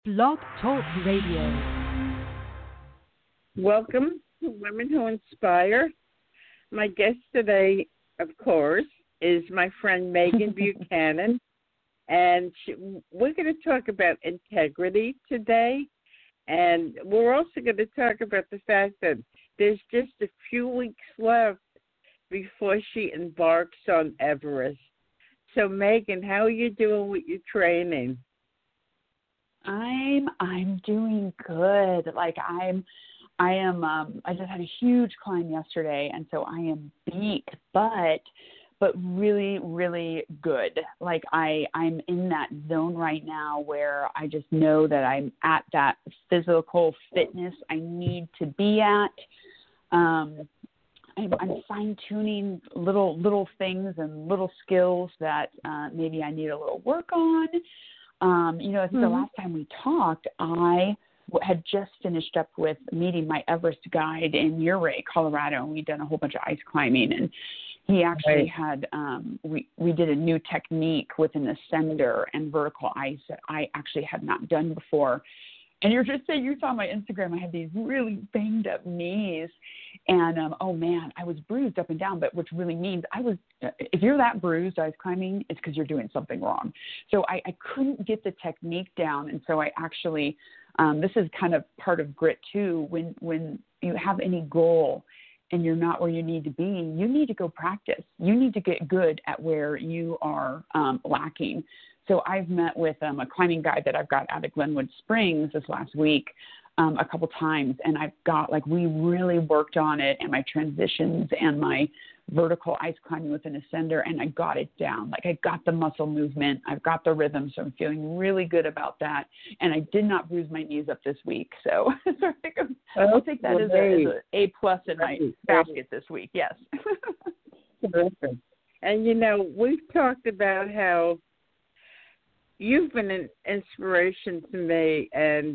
Blog Talk Radio. Welcome to Women Who Inspire. My guest today, of course, is my friend Megan Buchanan, and we're going to talk about integrity today, and we're also going to talk about the fact that there's just a few weeks left before she embarks on Everest. So, Megan, how are you doing with your training? I'm doing good. I just had a huge climb yesterday, and so I am beat, but really, really good. I'm in that zone right now where I just know that I'm at that physical fitness I need to be at. I'm fine-tuning little things and little skills that maybe I need a little work on. I think the last time we talked, I had just finished up with meeting my Everest guide in Ouray, Colorado, and we'd done a whole bunch of ice climbing. And he actually had, we did a new technique with an ascender and vertical ice that I actually had not done before. And you're just saying, you saw my Instagram, I had these really banged up knees. And, I was bruised up and down, but which really means if you're that bruised ice climbing, it's because you're doing something wrong. So I couldn't get the technique down. And so I actually, this is kind of part of grit too. When you have any goal and you're not where you need to be, you need to go practice. You need to get good at where you are lacking. So I've met with a climbing guide that I've got out of Glenwood Springs this last week a couple times, and I've got, we really worked on it and my transitions and my vertical ice climbing with an ascender, and I got it down. I got the muscle movement, I've got the rhythm, so I'm feeling really good about that. And I did not bruise my knees up this week, so I think I'll take that as an A+ in my basket this week. Yes. Terrific. And we've talked about how you've been an inspiration to me, and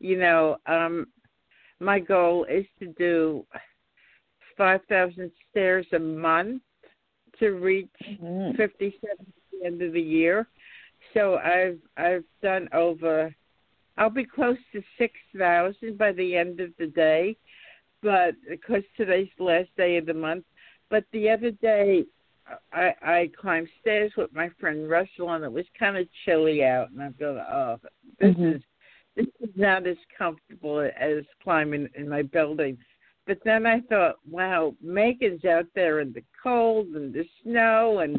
my goal is to do 5,000 stairs a month to reach 57 at the end of the year. So I've done I'll be close to 6,000 by the end of the day, but because today's the last day of the month. But the other day, I climbed stairs with my friend Russell, and it was kind of chilly out, and I'm going, this is not as comfortable as climbing in my building. But then I thought, wow, Megan's out there in the cold and the snow, and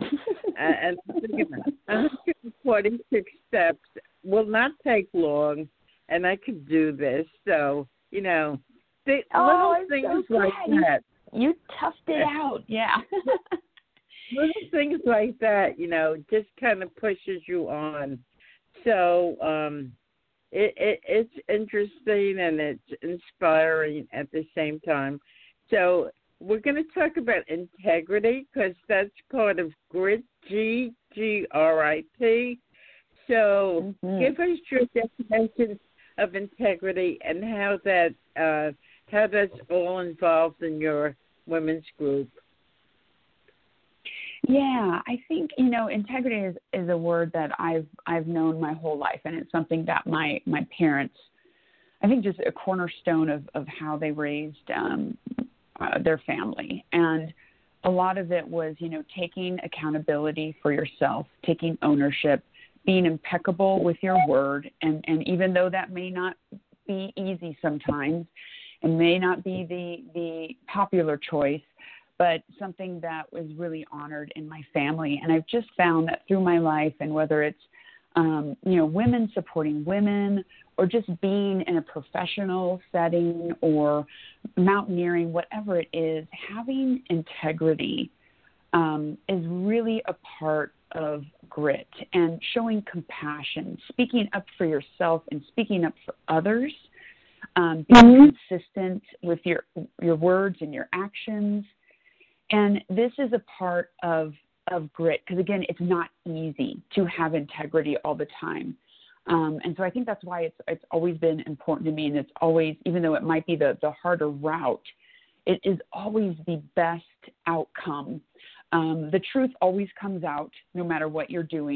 146 steps will not take long, and I could do this. So, little things so like that. You toughed it out, yeah. Little things like that, just kind of pushes you on. So it's interesting and it's inspiring at the same time. So we're going to talk about integrity because that's part of grit, G-R-I-T. So give us your definition of integrity and how that's all involved in your women's group. Yeah, I think, integrity is a word that I've known my whole life, and it's something that my parents, I think, just a cornerstone of how they raised their family. And a lot of it was, taking accountability for yourself, taking ownership, being impeccable with your word. And even though that may not be easy sometimes and may not be the popular choice, but something that was really honored in my family. And I've just found that through my life, and whether it's, women supporting women or just being in a professional setting or mountaineering, whatever it is, having integrity is really a part of grit, and showing compassion, speaking up for yourself and speaking up for others, being consistent with your words and your actions. And this is a part of grit because, again, it's not easy to have integrity all the time. And so I think that's why it's always been important to me, and it's always, even though it might be the harder route, it is always the best outcome. The truth always comes out no matter what you're doing.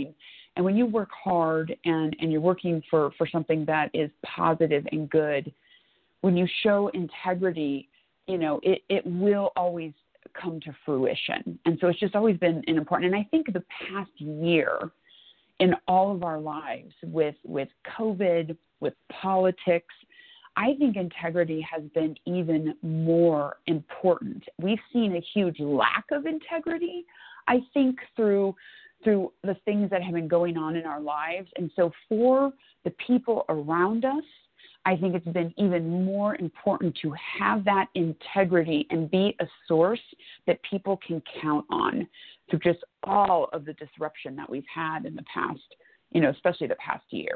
And when you work hard and you're working for something that is positive and good, when you show integrity, you know, it will always come to fruition. And so it's just always been an important. And I think the past year in all of our lives with COVID, with politics, I think integrity has been even more important. We've seen a huge lack of integrity, I think, through the things that have been going on in our lives. And so for the people around us, I think it's been even more important to have that integrity and be a source that people can count on through just all of the disruption that we've had in the past, you know, especially the past year.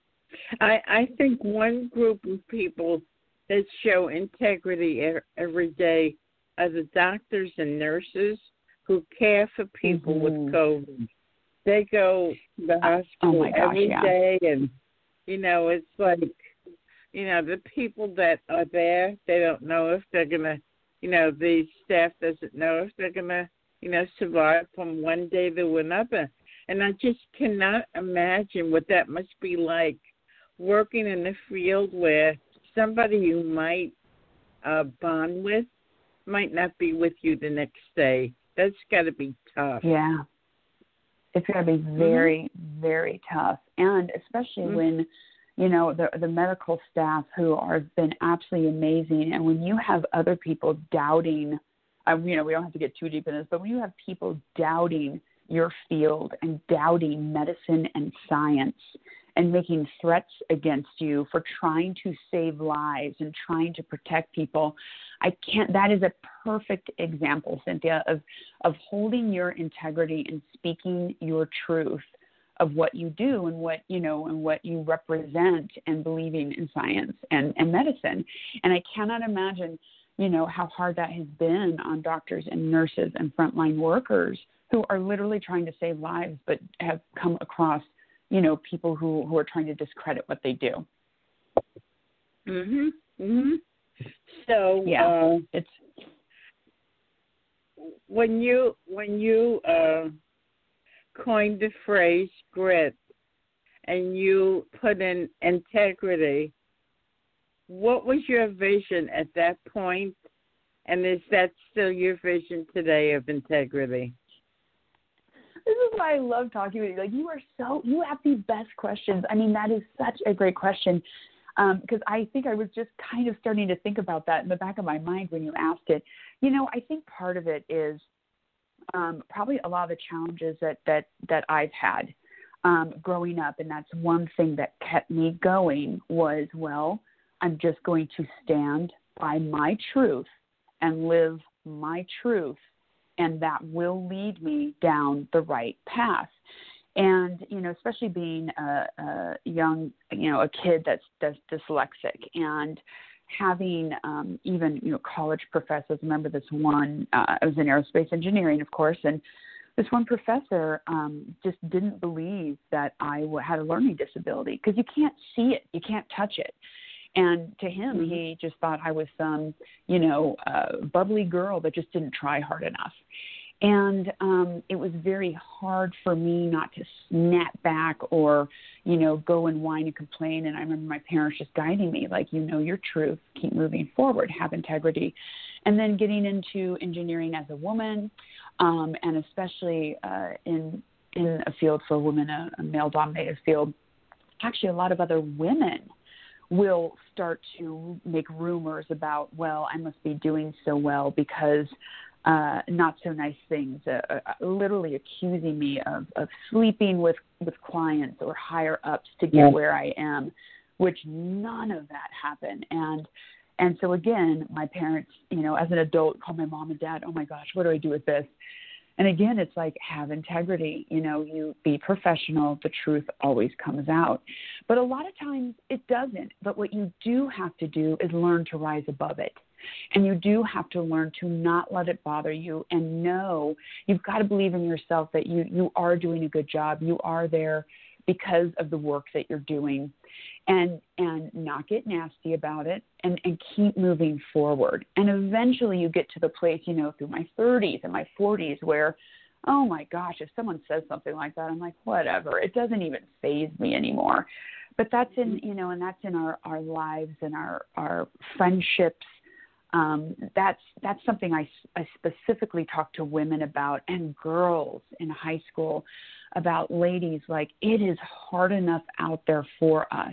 I think one group of people that show integrity every day are the doctors and nurses who care for people with COVID. They go to the hospital every day, and, you know, it's like, you know, the people that are there, they don't know if they're going to, you know, the staff doesn't know if they're going to, you know, survive from one day to another. And I just cannot imagine what that must be like, working in a field where somebody you might bond with might not be with you the next day. That's got to be tough. Yeah. It's got to be very, very tough. And especially when, you know, the medical staff who have been absolutely amazing. And when you have other people doubting, you know, we don't have to get too deep in this, but when you have people doubting your field and doubting medicine and science and making threats against you for trying to save lives and trying to protect people, that is a perfect example, Cynthia, of holding your integrity and speaking your truth of what you do and what, you know, and what you represent and believing in science and medicine. And I cannot imagine, you know, how hard that has been on doctors and nurses and frontline workers who are literally trying to save lives, but have come across, you know, people who are trying to discredit what they do. So yeah, it's when you coined the phrase grit and you put in integrity, what was your vision at that point? And is that still your vision today of integrity? This is why I love talking with you. Like, you have the best questions. I mean, that is such a great question. Because I think I was just kind of starting to think about that in the back of my mind when you asked it. You know, I think part of it is probably a lot of the challenges that I've had growing up. And that's one thing that kept me going was, well, I'm just going to stand by my truth and live my truth, and that will lead me down the right path. And, you know, especially being a young, you know, a kid that's dyslexic and having even, you know, college professors. Remember this one, I was in aerospace engineering, of course, and this one professor just didn't believe that I had a learning disability because you can't see it, you can't touch it. And to him, he just thought I was some, you know, bubbly girl that just didn't try hard enough. And it was very hard for me not to snap back or, you know, go and whine and complain. And I remember my parents just guiding me, like, you know your truth, keep moving forward, have integrity. And then getting into engineering as a woman, and especially in a field for women, a male-dominated field, actually a lot of other women will start to make rumors about, well, I must be doing so well because not so nice things, literally accusing me of sleeping with clients or higher ups to get where I am, which none of that happened. And so again, my parents, you know, as an adult, called my mom and dad, oh my gosh, what do I do with this? And again, it's like, have integrity, you know, you be professional, the truth always comes out. But a lot of times it doesn't. But what you do have to do is learn to rise above it. And you do have to learn to not let it bother you and know you've got to believe in yourself that you are doing a good job. You are there because of the work that you're doing, and not get nasty about it and keep moving forward. And eventually you get to the place, you know, through my 30s and my 40s where oh my gosh, if someone says something like that, I'm like, whatever. It doesn't even faze me anymore. But that's in, you know, and that's in our lives and our friendships. That's something I specifically talk to women about, and girls in high school about. Ladies, like, it is hard enough out there for us.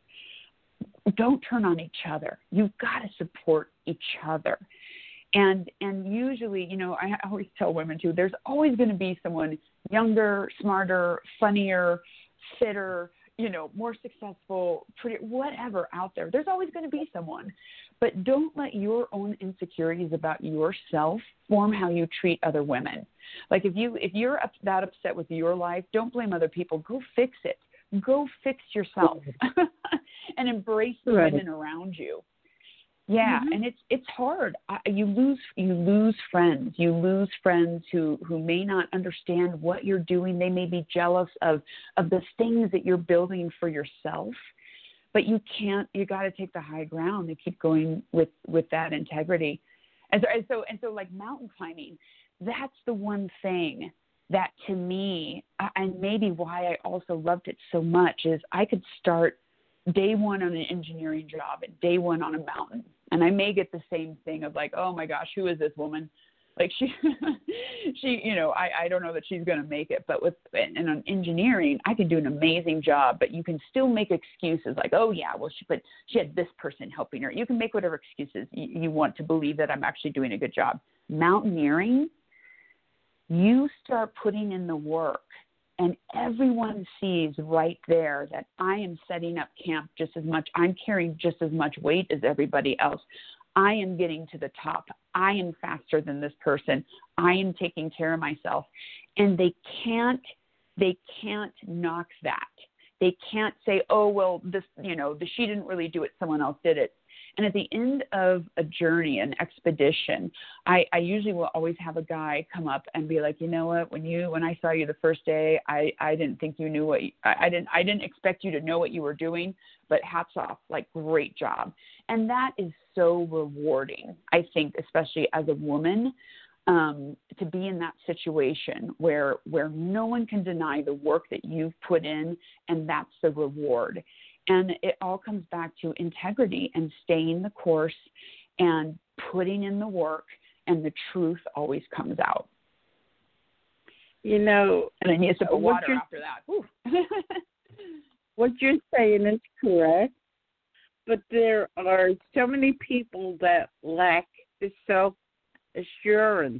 Don't turn on each other. You've got to support each other. And usually, you know, I always tell women too, there's always going to be someone younger, smarter, funnier, fitter, you know, more successful, pretty, whatever out there. There's always going to be someone. But don't let your own insecurities about yourself form how you treat other women. Like, if you're that upset with your life, don't blame other people. Go fix it. Go fix yourself and embrace the women around you. Yeah, and it's hard. You lose friends. You lose friends who may not understand what you're doing. They may be jealous of the things that you're building for yourself. But you got to take the high ground and keep going with that integrity. And so like mountain climbing, that's the one thing that, to me, and maybe why I also loved it so much, is I could start day one on an engineering job and day one on a mountain. And I may get the same thing of like, oh my gosh, who is this woman? Like she, you know, I don't know that she's going to make it, but and on engineering, I can do an amazing job, but you can still make excuses like, oh yeah, well, she had this person helping her. You can make whatever excuses you want to believe that I'm actually doing a good job. Mountaineering, you start putting in the work, and everyone sees right there that I am setting up camp just as much. I'm carrying just as much weight as everybody else. I am getting to the top. I am faster than this person. I am taking care of myself. And they can't knock that. They can't say, oh, well, this, you know, she didn't really do it. Someone else did it. And at the end of a journey, an expedition, I usually will always have a guy come up and be like, you know what, when I saw you the first day, I didn't think you knew I didn't expect you to know what you were doing, but hats off, like, great job. And that is so rewarding, I think, especially as a woman, to be in that situation where no one can deny the work that you've put in, and that's the reward. And it all comes back to integrity and staying the course and putting in the work, and the truth always comes out. You know, and I need a sip of water after that. What you're saying is correct, but there are so many people that lack the self-assurance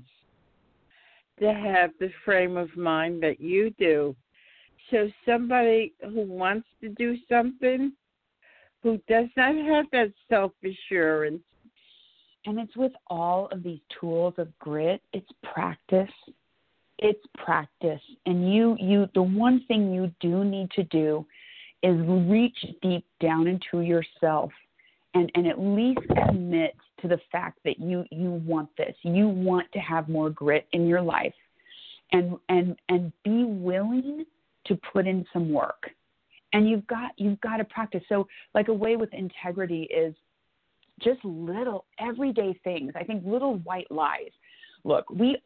to have the frame of mind that you do. So somebody who wants to do something, who does not have that self-assurance. And it's with all of these tools of grit, it's practice. It's practice. And the one thing you do need to do is reach deep down into yourself and at least commit to the fact that you want this. You want to have more grit in your life, and be willing to put in some work. And you've got to practice. So, like, a way with integrity is just little everyday things. I think little white lies. Look,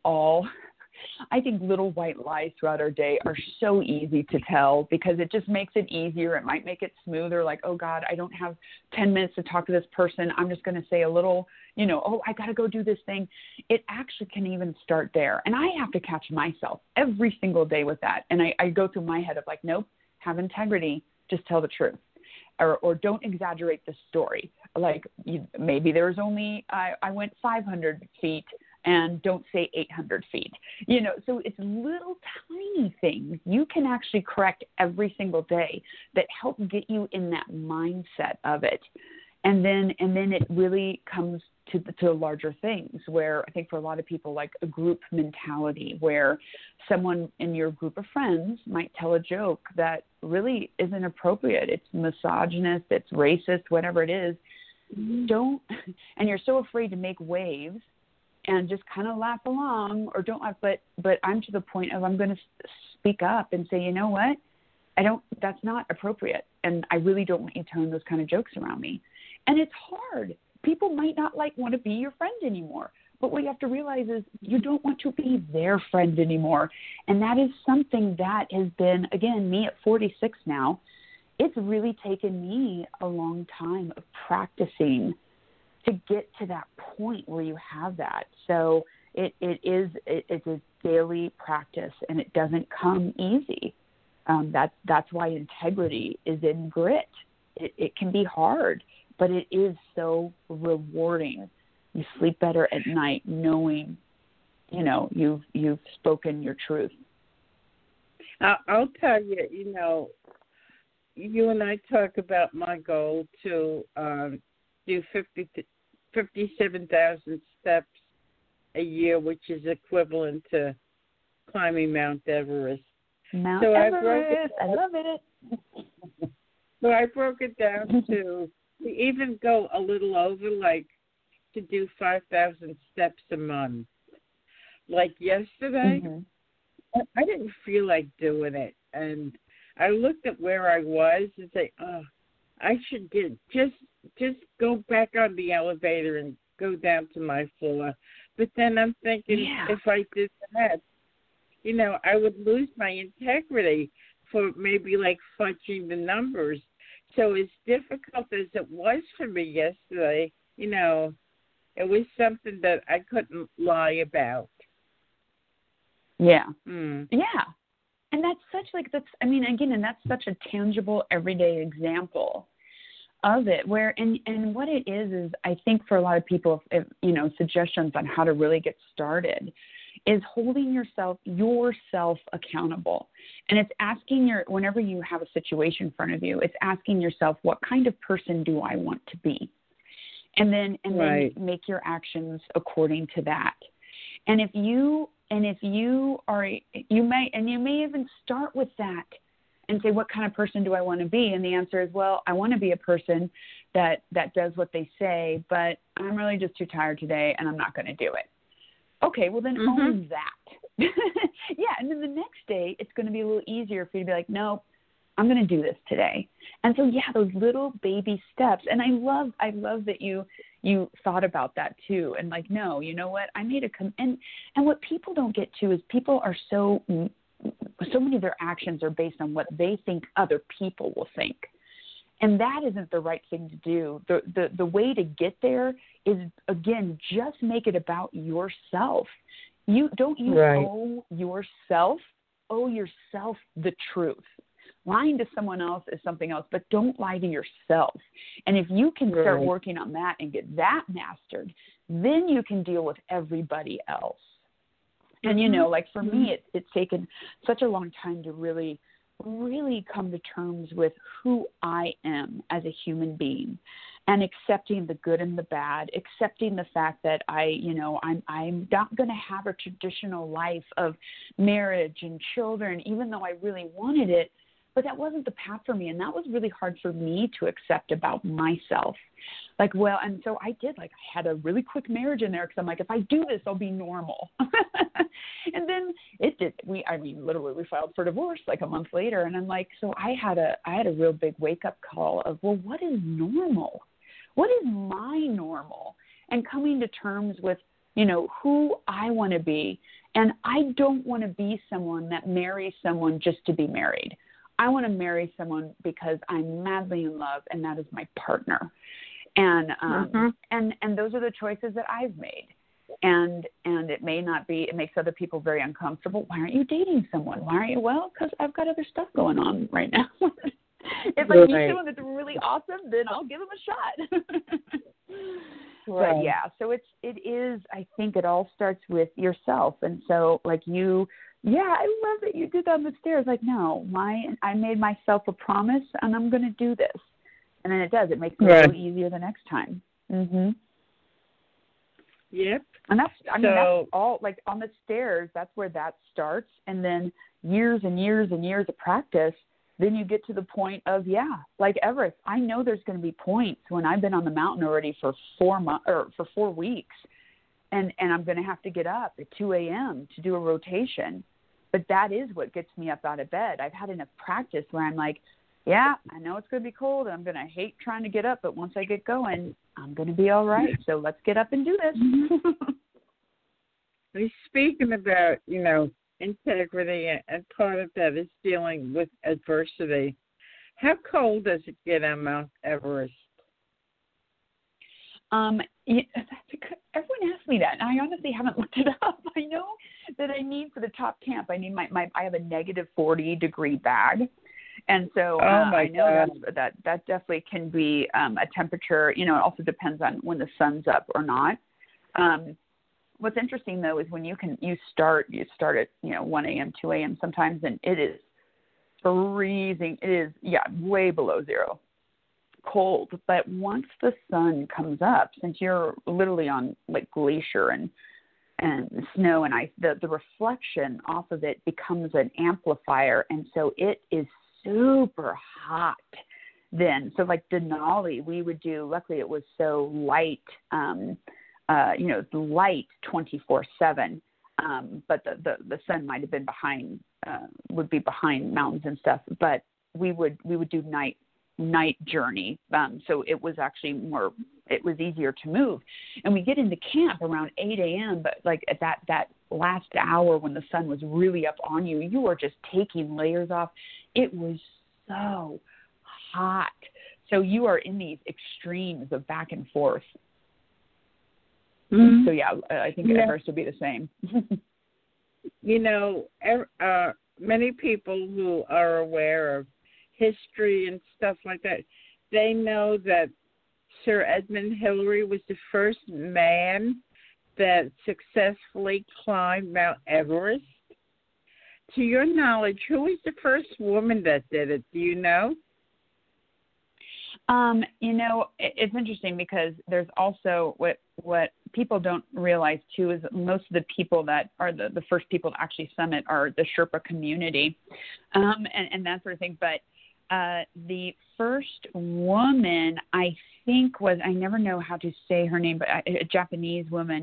I think little white lies throughout our day are so easy to tell because it just makes it easier. It might make it smoother. Like, oh God, I don't have 10 minutes to talk to this person. I'm just going to say a little, oh, I got to go do this thing. It actually can even start there. And I have to catch myself every single day with that. And I go through my head of like, nope, have integrity, just tell the truth. Or don't exaggerate the story. Like, maybe there was only, I went 500 feet and don't say 800 feet. So it's little tiny things you can actually correct every single day that help get you in that mindset of it. And then it really comes to larger things where I think for a lot of people, like a group mentality where someone in your group of friends might tell a joke that really isn't appropriate. It's misogynist, it's racist, whatever it is. And you're so afraid to make waves and just kind of laugh along or don't laugh. But I'm to the point of I'm going to speak up and say, you know what? That's not appropriate. And I really don't want you telling those kind of jokes around me. And it's hard. People might not want to be your friend anymore, But what you have to realize is you don't want to be their friend anymore. And that is something that has been, again, me at 46 now, it's really taken me a long time of practicing to get to that point where you have that. So it's a daily practice, and it doesn't come easy. That's why integrity is in grit. It can be hard, but it is so rewarding. You sleep better at night knowing, you've spoken your truth. I'll tell you, you and I talk about my goal to do 57,000 steps a year, which is equivalent to climbing Mount Everest. Mount Everest, I love it. So I broke it down to even go a little over, like to do 5,000 steps a month. Like yesterday, I didn't feel like doing it, and I looked at where I was and say, "Oh, I should just go back on the elevator and go down to my floor." But then I'm thinking, if I did that, I would lose my integrity for maybe like fudging the numbers. So as difficult as it was for me yesterday, it was something that I couldn't lie about. Yeah. Yeah. And that's and that's such a tangible everyday example of it and what it is I think for a lot of people, if suggestions on how to really get started is holding yourself accountable. And it's asking whenever you have a situation in front of you, it's asking yourself, what kind of person do I want to be? And then make your actions according to that. And if you may even start with that and say, what kind of person do I want to be? And the answer is, well, I want to be a person that does what they say, but I'm really just too tired today and I'm not going to do it. Okay, well then own that. Yeah, and then the next day it's going to be a little easier for you to be like, no, I'm going to do this today. And so, those little baby steps. And I love that you thought about that too. And like, no, you know what? I made and what people don't get to is people are so many of their actions are based on what they think other people will think. And that isn't the right thing to do. The way to get there is, again, just make it about yourself. Owe yourself the truth. Lying to someone else is something else, but don't lie to yourself. And if you can start working on that and get that mastered, then you can deal with everybody else. And, for me, it's taken such a long time to really come to terms with who I am as a human being and accepting the good and the bad, accepting the fact that I'm not going to have a traditional life of marriage and children, even though I really wanted it. But that wasn't the path for me, and that was really hard for me to accept about myself. And so I had a really quick marriage in there because I'm like, if I do this, I'll be normal. And then it did. Literally, we filed for divorce like a month later, and I'm like, so I had a real big wake-up call of, well, what is normal? What is my normal? And coming to terms with, who I want to be. And I don't want to be someone that marries someone just to be married. I want to marry someone because I'm madly in love, and that is my partner. And and those are the choices that I've made. And it may not be. It makes other people very uncomfortable. Why aren't you dating someone? Why aren't you? Well, because I've got other stuff going on right now. If I meet someone that's really awesome, then I'll give them a shot. But so it is. I think it all starts with yourself. And so, I love that you did that on the stairs. No, I made myself a promise, and I'm going to do this. And then it does. It makes it a little easier the next time. Yep. And that's all. On the stairs, that's where that starts. And then years and years and years of practice, then you get to the point of, like Everest. I know there's going to be points when I've been on the mountain already for 4 weeks. And I'm going to have to get up at 2 a.m. to do a rotation. But that is what gets me up out of bed. I've had enough practice where I'm like, I know it's going to be cold, and I'm going to hate trying to get up, but once I get going, I'm going to be all right. So let's get up and do this. speaking about, integrity, and part of that is dealing with adversity. How cold does it get on Mount Everest? Everyone asks me that, and I honestly haven't looked it up. I know that I need for the top camp. I need I have a negative 40-degree bag, and so I know that definitely can be a temperature. It also depends on when the sun's up or not. What's interesting though is when you start at 1 a.m., 2 a.m. sometimes, and it is freezing. It is way below zero. Cold, but once the sun comes up, since you're literally on like glacier and snow and ice, the reflection off of it becomes an amplifier, and so it is super hot then. So like Denali, we would do, luckily it was so light, light 24/7, but the sun might have been would be behind mountains and stuff, but we would do night journey, so it was actually it was easier to move, and we get into camp around 8 a.m. but like at that last hour when the sun was really up on you, you were just taking layers off. It was so hot, so you are in these extremes of back and forth. Mm-hmm. So I think Everest would be the same. Many people who are aware of history and stuff like that, they know that Sir Edmund Hillary was the first man that successfully climbed Mount Everest. To your knowledge, who was the first woman that did it? Do you know? It's interesting because there's also what people don't realize too is that most of the people that are the first people to actually summit are the Sherpa community, and that sort of thing. But the first woman, I think, was, I never know how to say her name, but a Japanese woman,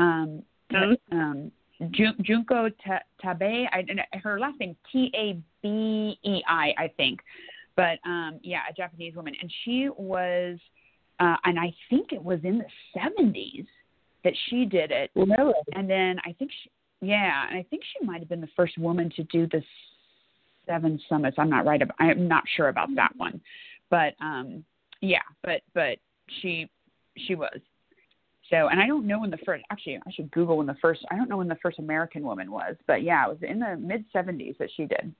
Junko Tabei. Her last name Tabei, I think. But a Japanese woman, and she was, and I think it was in the 70s that she did it. Really? And then I think she might have been the first woman to do the 7 summits. I'm not sure about that one, but but she was. So, and I don't know when the first. Actually, I should Google when the first. I don't know when the first American woman was, but it was in the mid 70s that she did.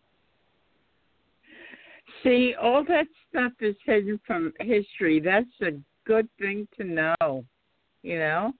See, all that stuff is hidden from history. That's a good thing to know, Yeah.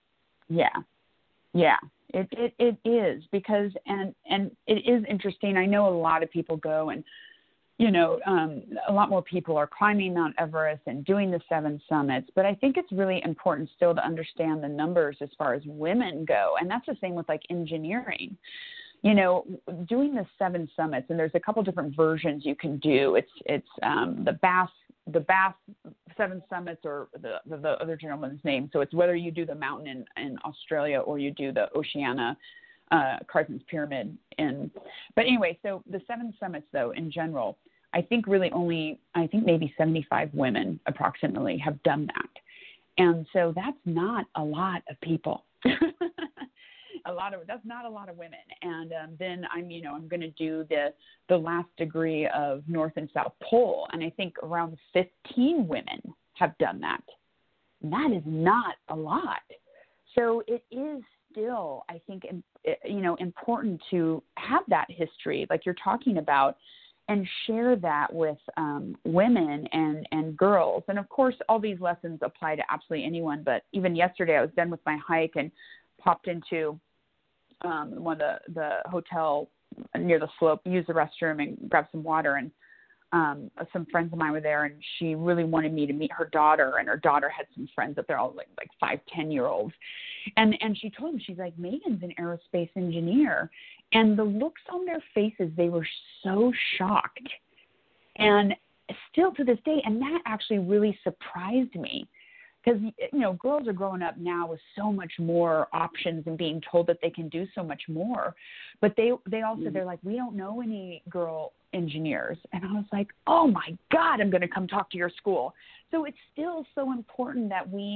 It is, because and it is interesting. I know a lot of people go and a lot more people are climbing Mount Everest and doing the 7 summits, but I think it's really important still to understand the numbers as far as women go, and that's the same with like engineering. Doing the 7 summits, and there's a couple different versions you can do. It's the Bath 7 summits, or the other gentleman's name. So it's whether you do the mountain in Australia or you do the Oceania, Carson's Pyramid. But anyway, so the 7 summits though in general, I think really maybe 75 women approximately have done that, and so that's not a lot of people. That's not a lot of women. And then I'm going to do the last degree of North and South Pole, and I think around 15 women have done that. And that is not a lot. So it is still, I think, important to have that history, like you're talking about, and share that with women and girls. And of course, all these lessons apply to absolutely anyone. But even yesterday, I was done with my hike and popped into one of the hotel near the slope, used the restroom and grabbed some water, and some friends of mine were there, and she really wanted me to meet her daughter, and her daughter had some friends that they're all like 5-10-year-olds, and she told me, she's like, Megan's an aerospace engineer, and the looks on their faces, they were so shocked, and still to this day, and that actually really surprised me. Because, girls are growing up now with so much more options and being told that they can do so much more. But they also, they're like, we don't know any girl engineers. And I was like, oh, my God, I'm going to come talk to your school. So it's still so important that we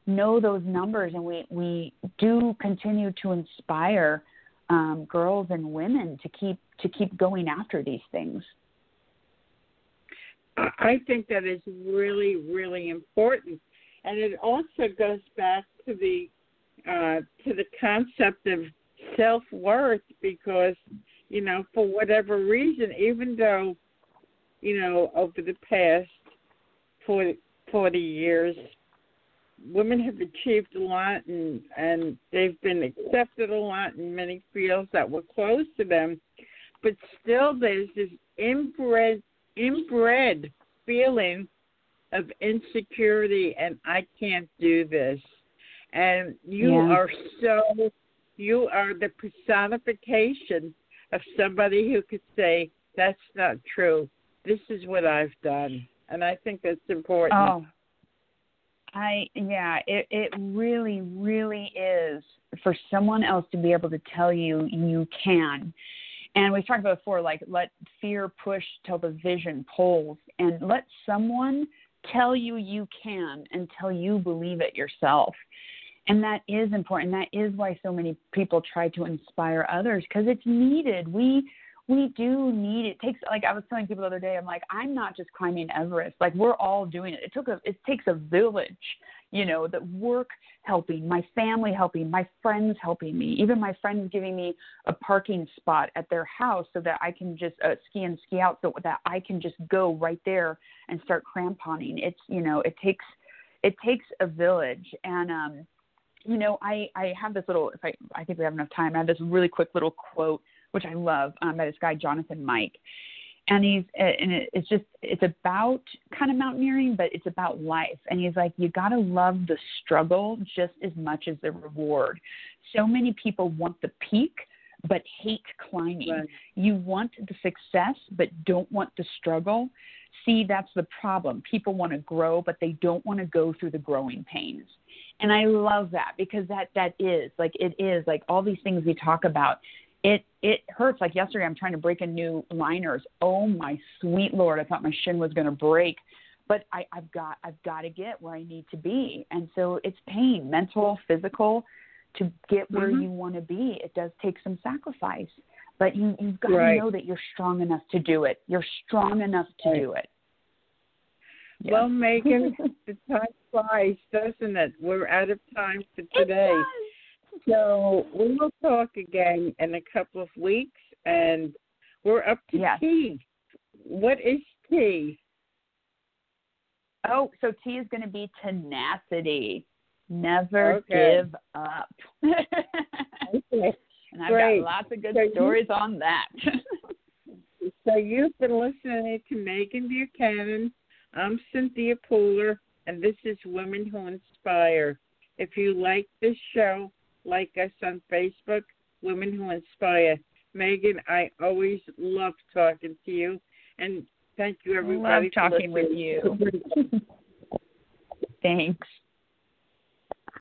know those numbers, and we do continue to inspire girls and women to keep going after these things. I think that is really, really important, and it also goes back to the concept of self-worth, because, you know, for whatever reason, even though, you know, over the past 40 years, women have achieved a lot, and they've been accepted a lot in many fields that were close to them, but still there's this inbred feeling of insecurity, and I can't do this. And you are the personification of somebody who could say, that's not true. This is what I've done. And I think that's important. Oh, it really, really is for someone else to be able to tell you you can. And we've talked about before, like, let fear push till the vision pulls, and let someone tell you you can until you believe it yourself. And that is important. That is why so many people try to inspire others, because it's needed. We do need it. It takes, like I was telling people the other day, I'm like, I'm not just climbing Everest. Like, we're all doing it. It takes a village, you know, that work helping, my family helping, my friends helping me, even my friends giving me a parking spot at their house so that I can just ski in, ski out, so that I can just go right there and start cramponing. It's, you know, it takes a village. And, you know, I have this little, I think we have enough time. I have this really quick little quote, which I love, by this guy, Jonathan Mike. And it's about kind of mountaineering, but it's about life. And he's like, you got to love the struggle just as much as the reward. So many people want the peak, but hate climbing. Right. You want the success, but don't want the struggle. See, that's the problem. People want to grow, but they don't want to go through the growing pains. And I love that, because that is like, it is like all these things we talk about. It hurts. Like yesterday, I'm trying to break a new liners. Oh my sweet Lord. I thought my shin was going to break, but I've got to get where I need to be. And so it's pain, mental, physical, to get where you want to be. It does take some sacrifice, but you've got to know that you're strong enough to do it. You're strong enough to do it. Yeah. Well, Megan, the time flies, doesn't it? We're out of time for today. So we will talk again in a couple of weeks, and we're up to T. What is T? Oh, so T is going to be tenacity. Never give up. Okay. And I've got lots of good stories on that. So you've been listening to Megan Buchanan. I'm Cynthia Pooler, and this is Women Who Inspire. If you like this show, like us on Facebook, Women Who Inspire. Megan, I always love talking to you, and thank you, everybody. Love talking with you. Thanks.